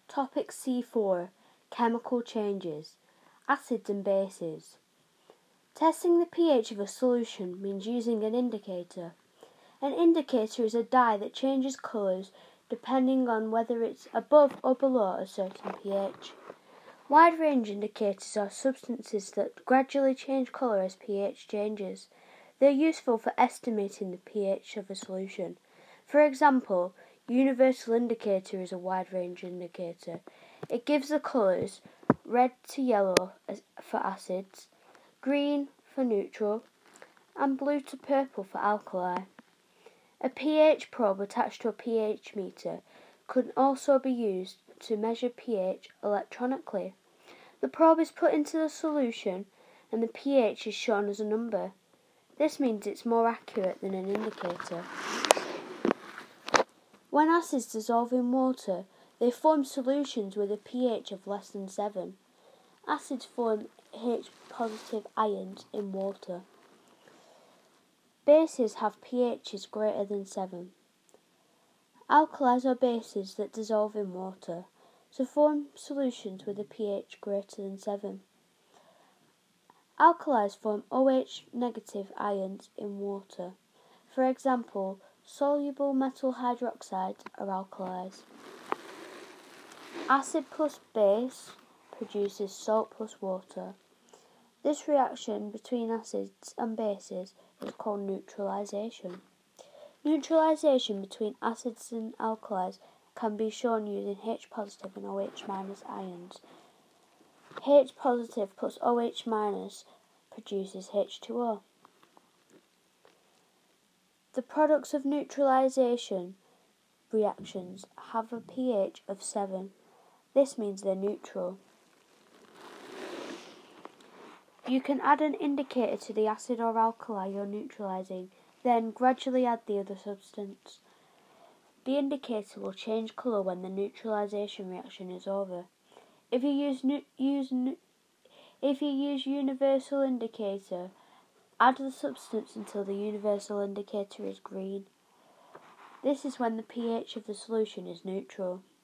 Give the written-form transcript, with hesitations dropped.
Topic C4. Chemical changes. Acids and bases. Testing the pH of a solution means using an indicator. An indicator is a dye that changes colours depending on whether it's above or below a certain pH. Wide range indicators are substances that gradually change colour as pH changes. They are useful for estimating the pH of a solution. For example, universal indicator is a wide range indicator. It gives the colours red to yellow for acids, green for neutral, and blue to purple for alkali. A pH probe attached to a pH meter could also be used to measure pH electronically. The probe is put into the solution and the pH is shown as a number. This means it's more accurate than an indicator. When acids dissolve in water, they form solutions with a pH of less than 7. Acids form H-positive ions in water. Bases have pHs greater than 7. Alkalis are bases that dissolve in water, so form solutions with a pH greater than 7. Alkalis form OH- ions in water. For example, soluble metal hydroxides are alkalis. Acid plus base produces salt plus water. This reaction between acids and bases is called neutralization. Neutralization between acids and alkalis can be shown using H-positive and OH- ions. H-positive plus OH- produces H2O. The products of neutralization reactions have a pH of 7. This means they're neutral. You can add an indicator to the acid or alkali you're neutralizing, then gradually add the other substance. The indicator will change colour when the neutralization reaction is over. If you use universal indicator, add the substance until the universal indicator is green. This is when the pH of the solution is neutral.